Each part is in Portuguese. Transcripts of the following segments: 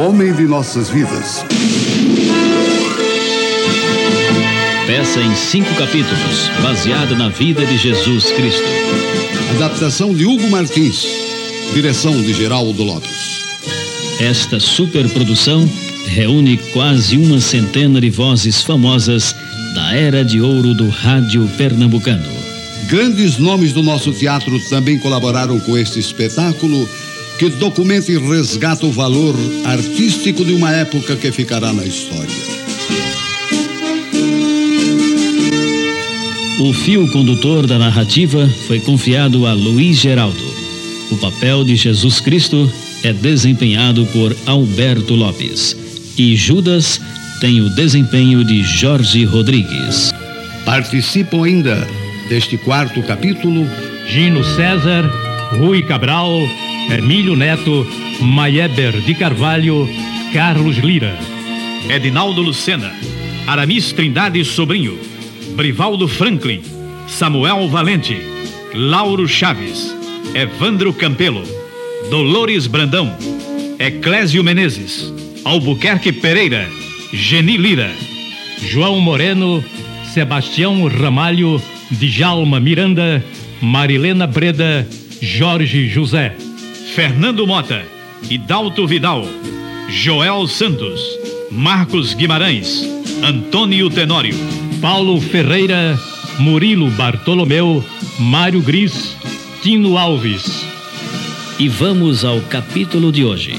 homem de nossas vidas. Peça em 5 capítulos, baseada na vida de Jesus Cristo. Adaptação de Hugo Martins. Direção de Geraldo Lopes. Esta superprodução reúne quase 100 de vozes famosas da era de ouro do rádio pernambucano. Grandes nomes do nosso teatro também colaboraram com este espetáculo, que documenta e resgata o valor artístico de uma época que ficará na história. O fio condutor da narrativa foi confiado a Luiz Geraldo. O papel de Jesus Cristo é desempenhado por Alberto Lopes. E Judas tem o desempenho de Jorge Rodrigues. Participam ainda deste 4º capítulo Gino César, Rui Cabral, Emílio Neto, Maieber de Carvalho, Carlos Lira, Edinaldo Lucena, Aramis Trindade Sobrinho, Brivaldo Franklin, Samuel Valente, Lauro Chaves, Evandro Campelo, Dolores Brandão, Eclésio Menezes, Albuquerque Pereira, Geni Lira, João Moreno, Sebastião Ramalho, Djalma Miranda, Marilena Breda, Jorge José, Fernando Mota, Hidalto Vidal, Joel Santos, Marcos Guimarães, Antônio Tenório, Paulo Ferreira, Murilo Bartolomeu, Mário Gris, Tino Alves. E vamos ao capítulo de hoje.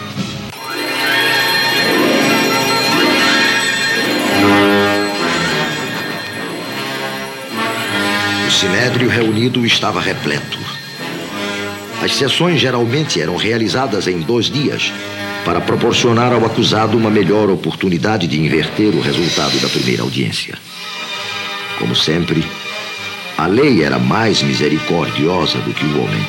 O sinédrio reunido estava repleto. As sessões geralmente eram realizadas em 2 dias, para proporcionar ao acusado uma melhor oportunidade de inverter o resultado da primeira audiência. Como sempre, a lei era mais misericordiosa do que o homem.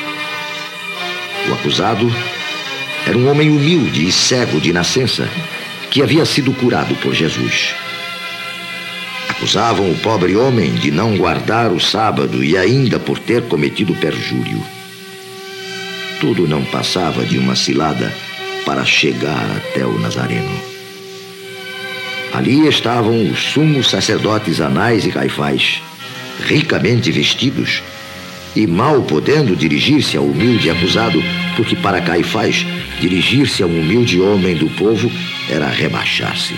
O acusado era um homem humilde e cego de nascença, que havia sido curado por Jesus. Acusavam o pobre homem de não guardar o sábado e ainda por ter cometido perjúrio. Tudo não passava de uma cilada para chegar até o Nazareno. Ali estavam os sumos sacerdotes Anás e Caifás, ricamente vestidos, e mal podendo dirigir-se ao humilde acusado, porque para Caifás, dirigir-se a um humilde homem do povo era rebaixar-se.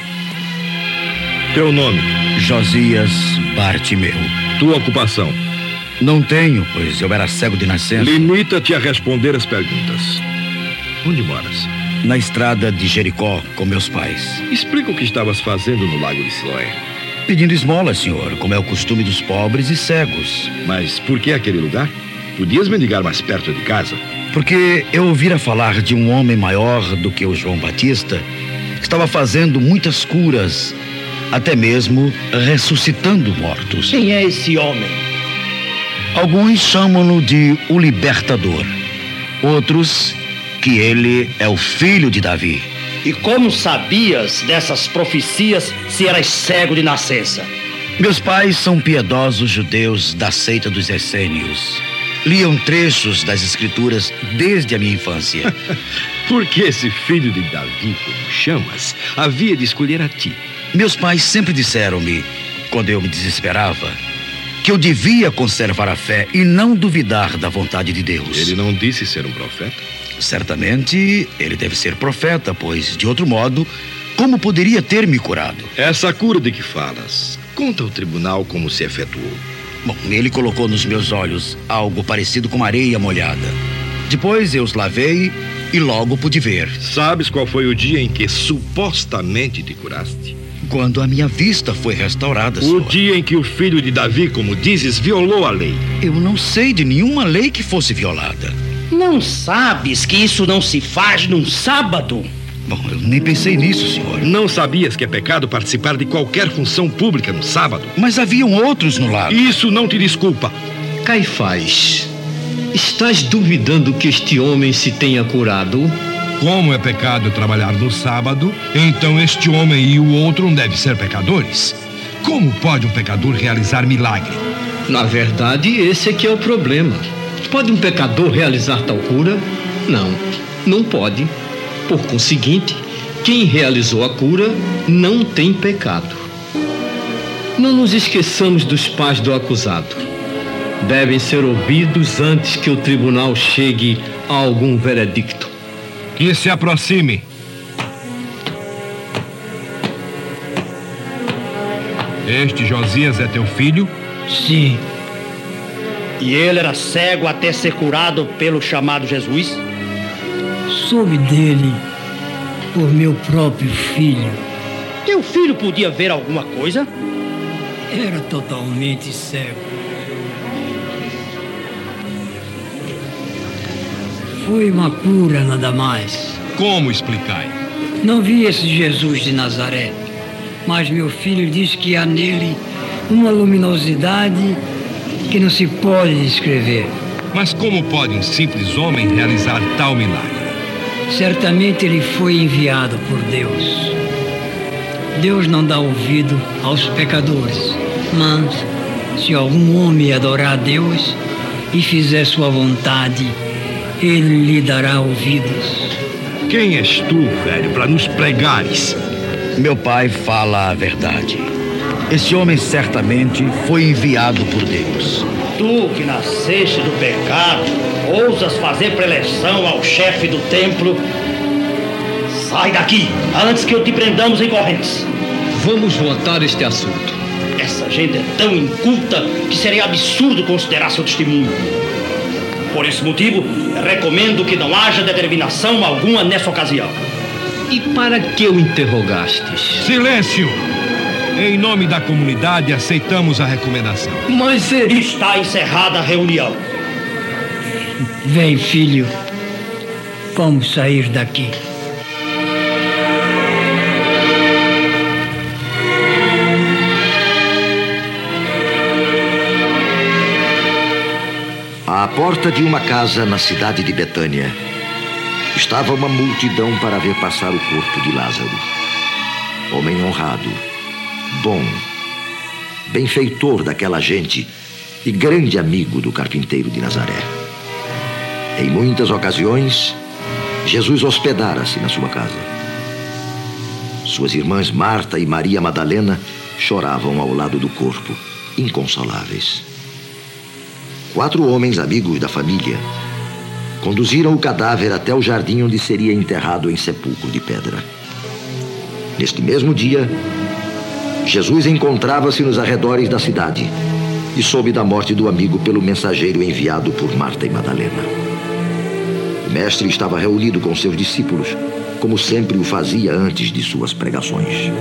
Teu nome? Josias Bartimeu. Tua ocupação? Não tenho, pois eu era cego de nascença. Limita-te a responder as perguntas. Onde moras? Na estrada de Jericó, com meus pais. Explica o que estavas fazendo no Lago de Siloé. Pedindo esmola, senhor, como é o costume dos pobres e cegos. Mas por que aquele lugar? Podias mendigar mais perto de casa. Porque eu ouvira falar de um homem maior do que o João Batista, que estava fazendo muitas curas, até mesmo ressuscitando mortos. Quem é esse homem? Alguns chamam-no de o Libertador. Outros que ele é o filho de Davi. E como sabias dessas profecias se eras cego de nascença? Meus pais são piedosos judeus da seita dos essênios. Liam trechos das escrituras desde a minha infância. Por que esse filho de Davi, como chamas, havia de escolher a ti? Meus pais sempre disseram-me, quando eu me desesperava, que eu devia conservar a fé e não duvidar da vontade de Deus. Ele não disse ser um profeta? Certamente ele deve ser profeta, pois, de outro modo, como poderia ter me curado? Essa cura de que falas, conta ao tribunal como se efetuou. Bom, ele colocou nos meus olhos algo parecido com areia molhada. Depois eu os lavei e logo pude ver. Sabes qual foi o dia em que supostamente te curaste? Quando a minha vista foi restaurada, senhor. O dia em que o filho de Davi, como dizes, violou a lei. Eu não sei de nenhuma lei que fosse violada. Não sabes que isso não se faz num sábado? Bom, eu nem pensei nisso, senhor. Não sabias que é pecado participar de qualquer função pública no sábado? Mas haviam outros no lago. Isso não te desculpa. Caifás, estás duvidando que este homem se tenha curado? Como é pecado trabalhar no sábado, então este homem e o outro não devem ser pecadores. Como pode um pecador realizar milagre? Na verdade, esse é que é o problema. Pode um pecador realizar tal cura? Não, não pode. Por conseguinte, quem realizou a cura não tem pecado. Não nos esqueçamos dos pais do acusado. Devem ser ouvidos antes que o tribunal chegue a algum veredicto. Que se aproxime. Este Josias é teu filho? Sim. E ele era cego até ser curado pelo chamado Jesus? Soube dele por meu próprio filho. Teu filho podia ver alguma coisa? Era totalmente cego. Foi uma cura, nada mais. Como explicai? Não vi esse Jesus de Nazaré, mas meu filho diz que há nele uma luminosidade que não se pode descrever. Mas como pode um simples homem realizar tal milagre? Certamente ele foi enviado por Deus. Deus não dá ouvido aos pecadores, mas se algum homem adorar a Deus e fizer sua vontade, ele lhe dará ouvidos. Quem és tu, velho, para nos pregares? Meu pai fala a verdade. Esse homem certamente foi enviado por Deus. Tu que nasceste do pecado, ousas fazer preleção ao chefe do templo? Sai daqui, antes que eu te prendamos em correntes. Vamos votar este assunto. Essa gente é tão inculta que seria absurdo considerar seu testemunho. Por esse motivo, recomendo que não haja determinação alguma nessa ocasião. E para que o interrogastes? Silêncio! Em nome da comunidade, aceitamos a recomendação. Mas está encerrada a reunião. Vem, filho. Vamos sair daqui. À porta de uma casa na cidade de Betânia, estava uma multidão para ver passar o corpo de Lázaro. Homem honrado, bom, benfeitor daquela gente e grande amigo do carpinteiro de Nazaré. Em muitas ocasiões, Jesus hospedara-se na sua casa. Suas irmãs Marta e Maria Madalena choravam ao lado do corpo, inconsoláveis. 4 homens amigos da família conduziram o cadáver até o jardim onde seria enterrado em sepulcro de pedra. Neste mesmo dia, Jesus encontrava-se nos arredores da cidade e soube da morte do amigo pelo mensageiro enviado por Marta e Madalena. O mestre estava reunido com seus discípulos, como sempre o fazia antes de suas pregações.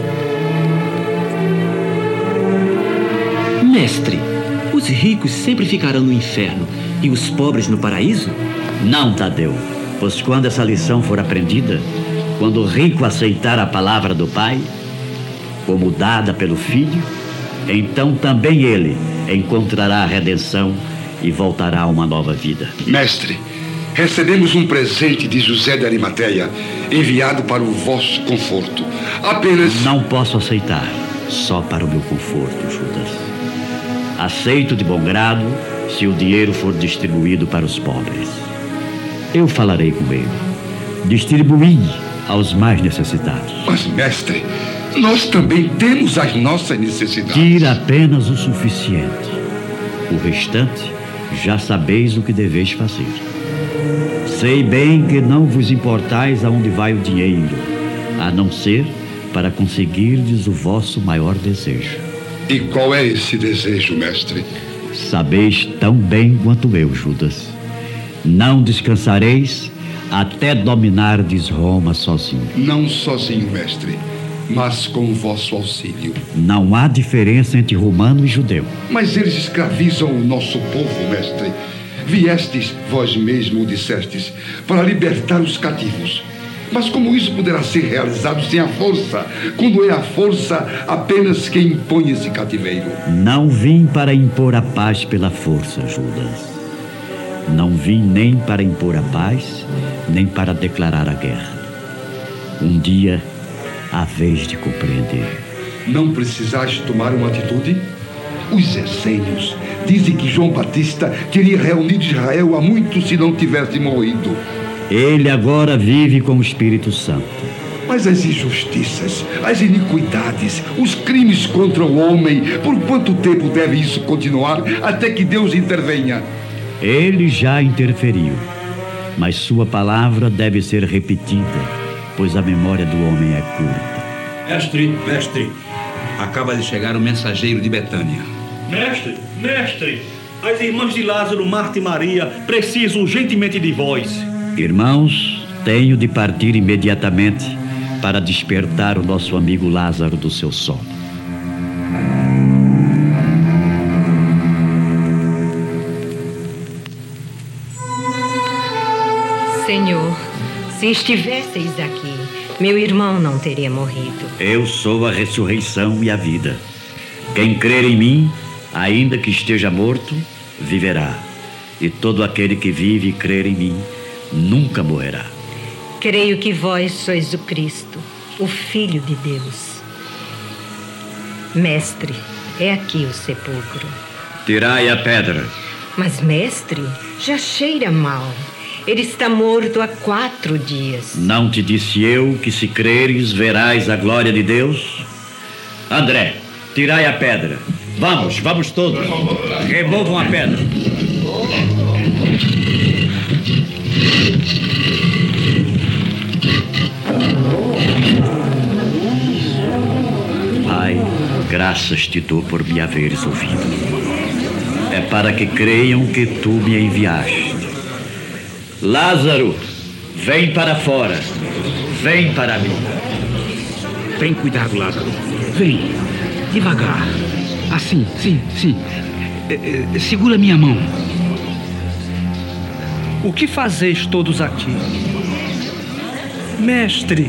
Mestre, os ricos sempre ficarão no inferno e os pobres no paraíso? Não, Tadeu, pois quando essa lição for aprendida, quando o rico aceitar a palavra do Pai, como dada pelo Filho, então também ele encontrará a redenção e voltará a uma nova vida. Mestre, recebemos um presente de José de Arimateia, enviado para o vosso conforto. Apenas... Não posso aceitar, só para o meu conforto, Judas. Aceito de bom grado se o dinheiro for distribuído para os pobres. Eu falarei com ele. Distribuí aos mais necessitados. Mas, mestre, nós também temos as nossas necessidades. Tira apenas o suficiente. O restante, já sabeis o que deveis fazer. Sei bem que não vos importais aonde vai o dinheiro, a não ser para conseguirdes o vosso maior desejo. E qual é esse desejo, mestre? Sabeis tão bem quanto eu, Judas. Não descansareis até dominardes Roma sozinho. Não sozinho, mestre, mas com o vosso auxílio. Não há diferença entre romano e judeu. Mas eles escravizam o nosso povo, mestre. Viestes, vós mesmo o dissestes, para libertar os cativos. Mas como isso poderá ser realizado sem a força, quando é a força apenas quem impõe esse cativeiro? Não vim para impor a paz pela força, Judas. Não vim nem para impor a paz, nem para declarar a guerra. Um dia, há vez de compreender. Não precisais tomar uma atitude? Os essênios dizem que João Batista teria reunido Israel há muito se não tivesse morrido. Ele agora vive com o Espírito Santo. Mas as injustiças, as iniquidades, os crimes contra o homem, por quanto tempo deve isso continuar até que Deus intervenha? Ele já interferiu, mas sua palavra deve ser repetida, pois a memória do homem é curta. Mestre, acaba de chegar o mensageiro de Betânia. Mestre, as irmãs de Lázaro, Marta e Maria, precisam urgentemente de vós. Irmãos, tenho de partir imediatamente para despertar o nosso amigo Lázaro do seu sono. Senhor, se estivesseis aqui, meu irmão não teria morrido. Eu sou a ressurreição e a vida. Quem crer em mim, ainda que esteja morto, viverá. E todo aquele que vive e crer em mim, nunca morrerá. Creio que vós sois o Cristo, o Filho de Deus. Mestre, é aqui o sepulcro. Tirai a pedra. Mas, mestre, já cheira mal. Ele está morto há 4 dias. Não te disse eu que se creres verás a glória de Deus? André, tirai a pedra. Vamos todos. Removam a pedra. Pai, graças te dou por me haveres ouvido. É para que creiam que tu me enviaste. Lázaro, vem para fora. Vem para mim. Tem cuidado, Lázaro. Vem, devagar. Assim, sim. Segura minha mão. O que fazeis todos aqui? Mestre,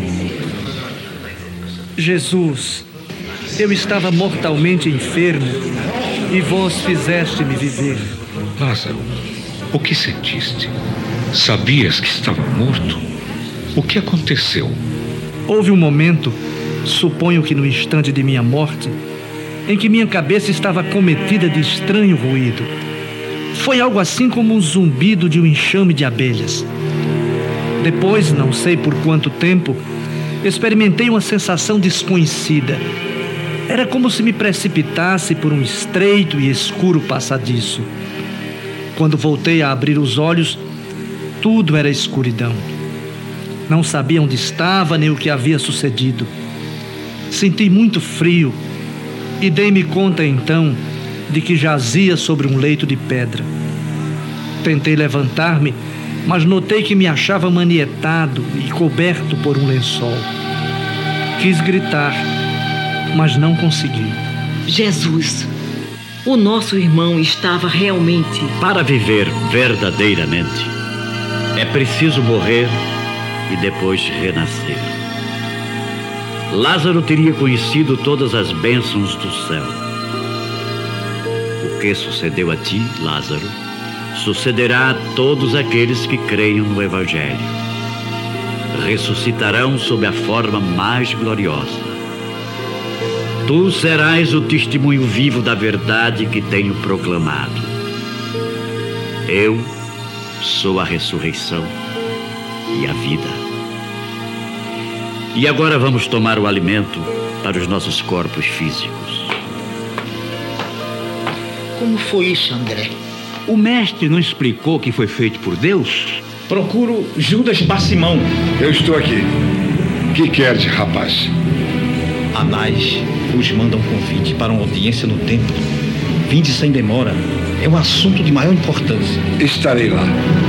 Jesus, eu estava mortalmente enfermo e vós fizeste-me viver. Lázaro, o que sentiste? Sabias que estava morto? O que aconteceu? Houve um momento, suponho que no instante de minha morte, em que minha cabeça estava acometida de estranho ruído. Foi algo assim como um zumbido de um enxame de abelhas. Depois, não sei por quanto tempo, experimentei uma sensação desconhecida. Era como se me precipitasse por um estreito e escuro passadiço. Quando voltei a abrir os olhos, tudo era escuridão. Não sabia onde estava nem o que havia sucedido. Senti muito frio e dei-me conta então de que jazia sobre um leito de pedra. Tentei levantar-me, mas notei que me achava manietado e coberto por um lençol. Quis gritar, mas não consegui. Jesus, o nosso irmão estava realmente... Para viver verdadeiramente, é preciso morrer e depois renascer. Lázaro teria conhecido todas as bênçãos do céu. O que sucedeu a ti, Lázaro, sucederá a todos aqueles que creiam no Evangelho. Ressuscitarão sob a forma mais gloriosa. Tu serás o testemunho vivo da verdade que tenho proclamado. Eu sou a ressurreição e a vida. E agora vamos tomar o alimento para os nossos corpos físicos. Como foi isso, André? O mestre não explicou que foi feito por Deus? Procuro Judas Barsimão. Eu estou aqui. Que queres, rapaz? Anás vos manda um convite para uma audiência no templo. Vinde sem demora. É um assunto de maior importância. Estarei lá.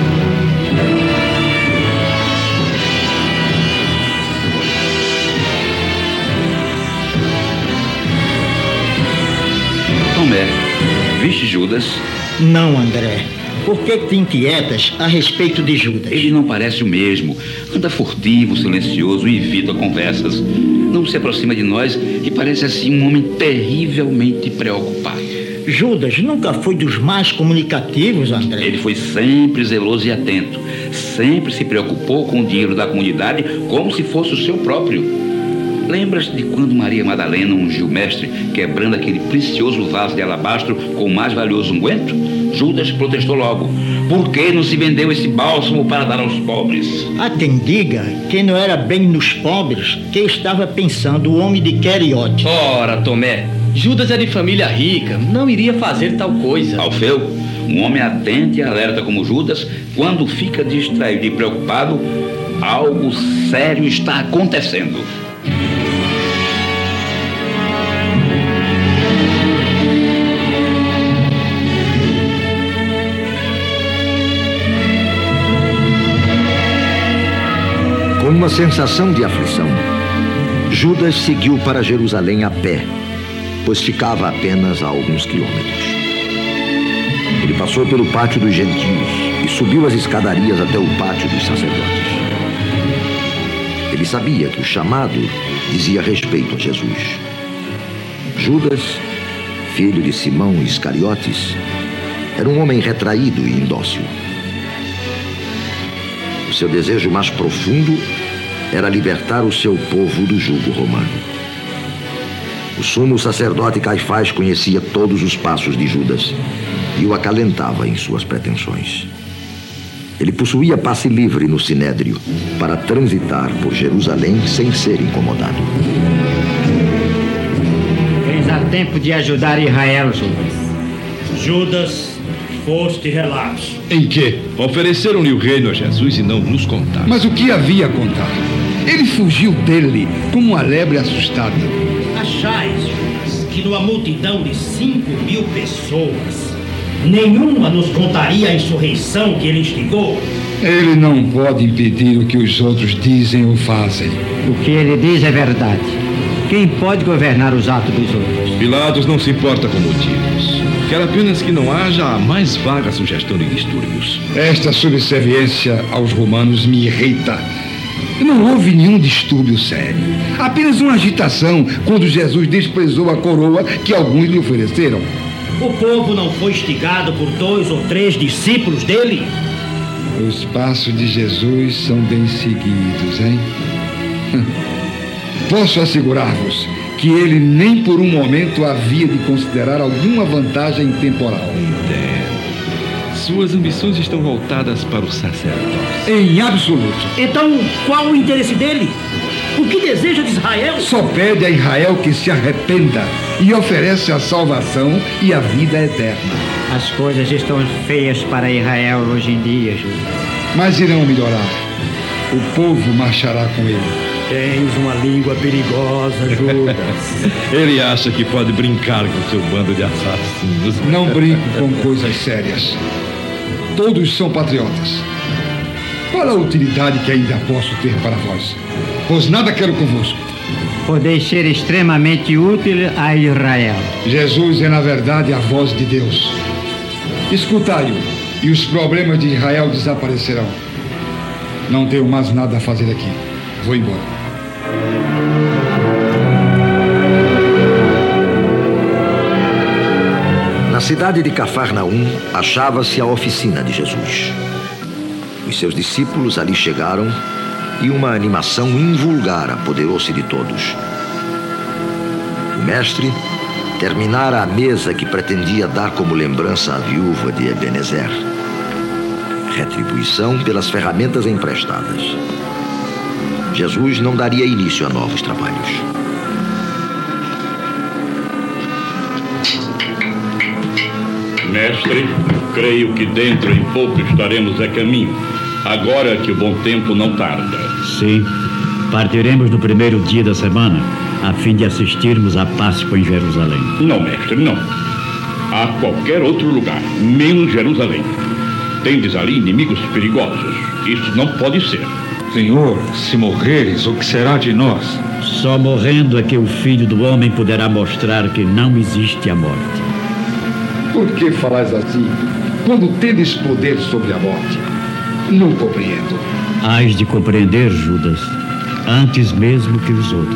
Tomé, viste Judas? Não, André. Por que te inquietas a respeito de Judas? Ele não parece o mesmo. Anda furtivo, silencioso e evita conversas. Não se aproxima de nós e parece assim um homem terrivelmente preocupado. Judas nunca foi dos mais comunicativos, André. Ele foi sempre zeloso e atento. Sempre se preocupou com o dinheiro da comunidade como se fosse o seu próprio. Lembras de quando Maria Madalena ungiu o mestre, quebrando aquele precioso vaso de alabastro com o mais valioso unguento? Judas protestou logo. Por que não se vendeu esse bálsamo para dar aos pobres? Há quem diga que não era bem nos pobres que estava pensando o homem de Queriote. Ora, Tomé, Judas é de família rica, não iria fazer tal coisa. Alfeu, um homem atento e alerta como Judas, quando fica distraído e preocupado, algo sério está acontecendo. Com uma sensação de aflição, Judas seguiu para Jerusalém a pé, pois ficava apenas a alguns quilômetros. Ele passou pelo pátio dos gentios e subiu as escadarias até o pátio dos sacerdotes. Ele sabia que o chamado dizia respeito a Jesus. Judas, filho de Simão Iscariotes, era um homem retraído e indócil. O seu desejo mais profundo era libertar o seu povo do jugo romano. O sumo sacerdote Caifás conhecia todos os passos de Judas e o acalentava em suas pretensões. Ele possuía passe livre no Sinédrio para transitar por Jerusalém sem ser incomodado. Tens a tempo de ajudar Israel, Judas. Judas, foste relapso. Em quê? Ofereceram-lhe o reino a Jesus e não nos contaram. Mas o que havia a contar? Ele fugiu dele como uma lebre assustada. Achais, Judas, que numa multidão de 5.000 pessoas, nenhuma nos contaria a insurreição que ele instigou? Ele não pode impedir o que os outros dizem ou fazem. O que ele diz é verdade. Quem pode governar os atos dos outros? Pilatos não se importa com motivos. Quer apenas que não haja a mais vaga sugestão de distúrbios. Esta subserviência aos romanos me irrita. Não houve nenhum distúrbio sério. Apenas uma agitação quando Jesus desprezou a coroa que alguns lhe ofereceram. O povo não foi instigado por 2 ou 3 discípulos dele? Os passos de Jesus são bem seguidos, hein? Posso assegurar-vos que ele nem por um momento havia de considerar alguma vantagem temporal. Entendo. Suas ambições estão voltadas para o sacerdócio. Em absoluto. Então, qual o interesse dele? O que deseja de Israel? Só pede a Israel que se arrependa e oferece a salvação e a vida eterna. As coisas estão feias para Israel hoje em dia, Judas. Mas irão melhorar. O povo marchará com ele. Tens uma língua perigosa, Judas. Ele acha que pode brincar com seu bando de assassinos. Não brinco com coisas sérias. Todos são patriotas. Qual a utilidade que ainda posso ter para vós? Pois nada quero convosco. Podeis ser extremamente útil a Israel. Jesus é, na verdade, a voz de Deus. Escutai-o e os problemas de Israel desaparecerão. Não tenho mais nada a fazer aqui. Vou embora. Na cidade de Cafarnaum, achava-se a oficina de Jesus. Os seus discípulos ali chegaram e uma animação invulgar apoderou-se de todos. O mestre terminara a mesa que pretendia dar como lembrança à viúva de Ebenezer. Retribuição pelas ferramentas emprestadas. Jesus não daria início a novos trabalhos. Mestre, creio que dentro em pouco estaremos a caminho, agora que o bom tempo não tarda. Sim, partiremos no primeiro dia da semana, a fim de assistirmos à Páscoa em Jerusalém. Não, mestre, não. Há qualquer outro lugar, menos Jerusalém. Tendes ali inimigos perigosos. Isso não pode ser. Senhor, se morreres, o que será de nós? Só morrendo é que o Filho do Homem poderá mostrar que não existe a morte. Por que falais assim, quando tendes poder sobre a morte? Não compreendo. Hás de compreender, Judas, antes mesmo que os outros.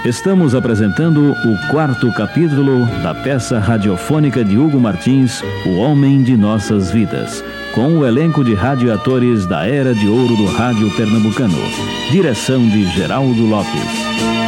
Estamos apresentando o 4º capítulo da peça radiofônica de Hugo Martins, O Homem de Nossas Vidas, com o elenco de radioatores da Era de Ouro do Rádio Pernambucano. Direção de Geraldo Lopes.